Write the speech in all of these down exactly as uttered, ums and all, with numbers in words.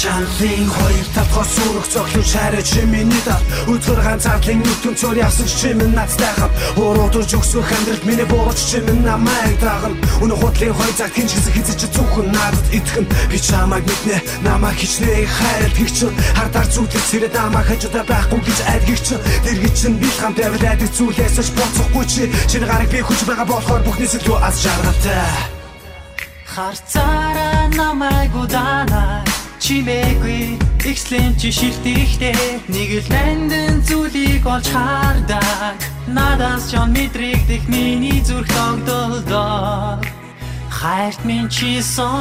Шанлын хоёр талхаа сүрэх цоглон шарэ чимэний дал өдөр ганцаарлын нүтэн цор явсан чимэн надтай хам уруудж өгсөх амьдрал миний бууж чимэн намайг дагна өнө хутлын хоёр цаг хинч хэсэг хизэж зүхэн надад итгэн би чамайг мэднэ намайг хичнээн хайрал гихч хардаар зүтгэж сэрээд намайг хажуудаа байхгүй гэж айдгийч дэргий чин би хамт авлаад зүйлээс боцохгүй чи чиний гараг би хүч байгаа болохоор бүхнээс илүү аз жаргалтай харцаараа намайг удаанаа чимээгүй ихслэн чи шилтгэхдээ нэг л нандин зүйлийг олж хардаг надаас ч мэдрэгдэх миний зүрх тогтолдоо хайрт минь чи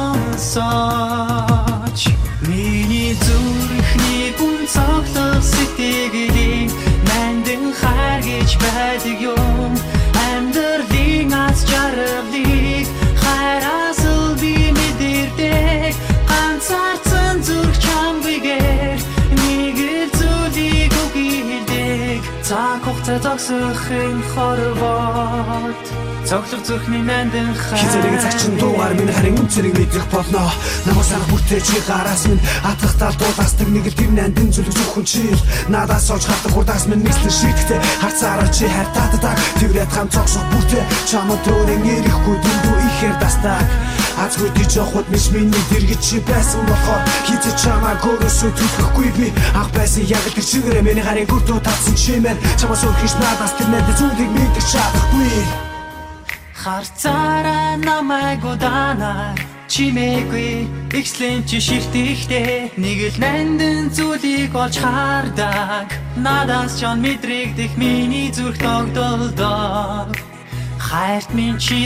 сонсооч миний зүрхний гүн цоглох сэтгэлийн нандин хайр гэж байдаг юм амьдралын аз жаргалыг хайраас л би мэдэрдэг ганцаарсан зүрх чамбигээр нэг л зүйлийг үгийдэг цаг хугацаа зогсохын хорвоод цоглох зүрхний нандин хайр хизэрэг цагчин дуугаар минь харин үнцэрэг мэдэх болно намайг санах бүртээ чи гараас минь атгах талдууластаг нэг л тэр нандин зүлэг зөвхөн чи надаас олж хатах хурдаас минь нэгслэн шигтээ харцаараа чи хайртаадаг тэрвэт хам цогсох бүртээ чамд төрийн эрэхгүй дэндүү ихээр дастаг азгүй ди жохот миш миний дэргэж чи байсан болохоор хизээ чамаа гөрөөсөө түлхэхгүй би ах байсан яг л тэр чигээрээ миний харин гүртөө татсан чимээр чамаас өрхөж надаас тэр нандин зүйлийг мэдэх чадахгүй харцаараа намайг удаанаар чимээгүй ихслэн чи шилтгэхдээ нэг л нандин зүйлийг олж хардаг надаас ч мэдрэгдэх миний зүрх тогтолдоо хайрт минь чи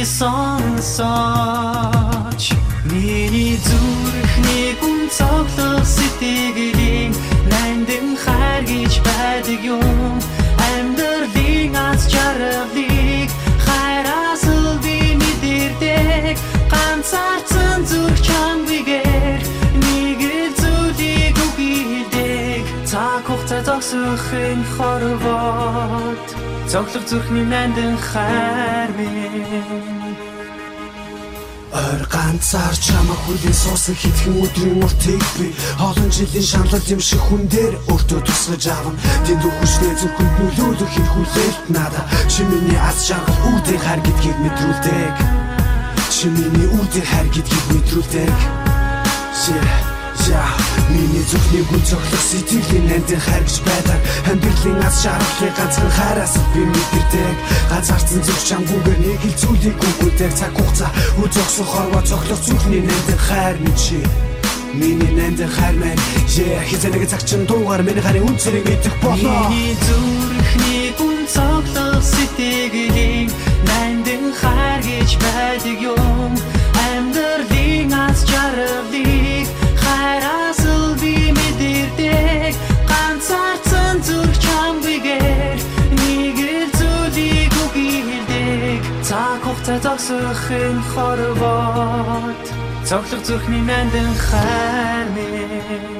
сонсооч миний зүрхний гүн цоглох сэтгэлийн нандин хайр гэж байдаг юм амьдралын аз жаргалыг хайраас л би мэдэрдэг ганцаарсан зүрх чамбигээр нэг л зүйлийг үгийдэг цаг хугацаа зогсохын хорвоод цоглох зүрхний нандин хайр минь Ор ганцаар чамаа хүлээн суусан хитгэн өдрийн уртыг би олон жилийн шаналл юм шиг хүн дээр өөртөө тусгаж авна дэндүү хүчтэй зөвхөн нөлөөлөх хин хүлээлт надаа чи миний аз жаргал үүдийн хайр гэдгийг мэдрүүлдэг чи миний үүдийн хайр гэдгийг мэдрүүлдэг я миний зүрхний гүн цоглох сэтгэлийн нандин хайр гэж байдаг амьдралын аз жаргалыг ганцхан хайраас би мэдэрдэг ганцаарсан зүрх чамгүйгээр нэг л зүйлийг үгүйдэг цаг хугацаа үе зогсох хорвоо цоглох зүрхний нандин хайр минь чи миний нандин хайр минь я хизэнэг цагчин дуугаар миний харин үнцэрэг мэдэх болно миний зүрхний гүн цоглох сэтгэлийн нандин хайр гэж байдаг юм амьдралын аз жаргалыг хайраас л би мэдэрдэг ганцаарсан зүрх чамбигээр нэг л зүйлийг үгийдэг цаг хугацаа зогсохын хорвоод цоглох зүрхний нандин хайр минь